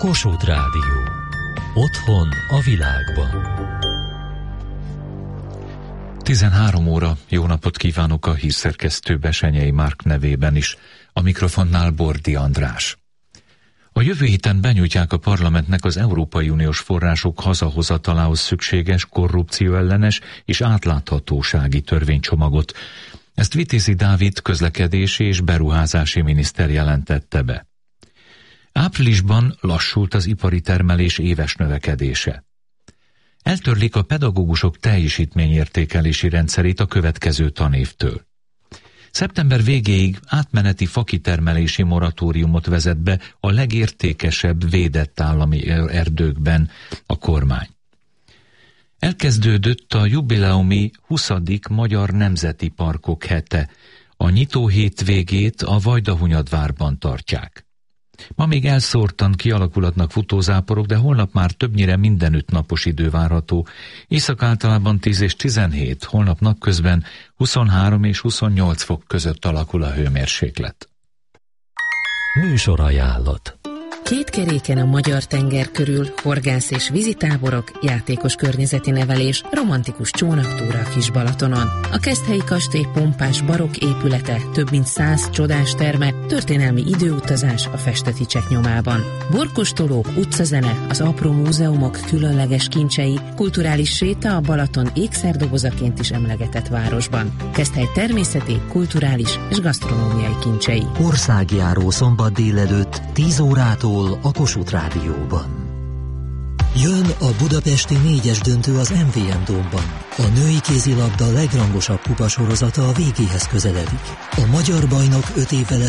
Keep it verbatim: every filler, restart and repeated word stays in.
Kossuth Rádió. Otthon a világban. tizenhárom óra, jó napot kívánok a hírszerkesztő Besenyei Márk nevében is, a mikrofonnál Bordi András. A jövő héten benyújtják a parlamentnek az Európai Uniós források hazahozatalához szükséges korrupcióellenes és átláthatósági törvénycsomagot. Ezt Vitézi Dávid közlekedési és beruházási miniszter jelentette be. Áprilisban lassult az ipari termelés éves növekedése. Eltörlik a pedagógusok teljesítményértékelési rendszerét a következő tanévtől. Szeptember végéig átmeneti fakitermelési moratóriumot vezet be a legértékesebb védett állami erdőkben a kormány. Elkezdődött a jubileumi huszadik Magyar Nemzeti Parkok hete. A nyitó hétvégét a Vajdahunyadvárban tartják. Ma még elszórtan kialakulatnak futózáporok, de holnap már többnyire mindenütt napos idő várható. Észak általában tíz és tizenhét, holnap napközben huszonhárom és huszonnyolc fok között alakul a hőmérséklet. Műsorajánlat. Két keréken a magyar tenger körül, horgász és vízitáborok, játékos környezeti nevelés, romantikus csónaktúra a Kis-Balatonon. A Keszthelyi kastély pompás barokk épülete, több mint száz csodás terme, történelmi időutazás a festeticsek nyomában. Borkostolók, utcazene, az apró múzeumok különleges kincsei, kulturális séta a Balaton ékszerdobozaként is emlegetett városban. Keszthely természeti, kulturális és gasztronómiai kincsei. Országjáró szombat délelőtt tíz órától a Kossuth Rádióban. Jön a budapesti négyes döntő az em vé em Dómban. A női kézilabda legrangosabb kupasorozata a végéhez közeledik. A magyar bajnok öt évvel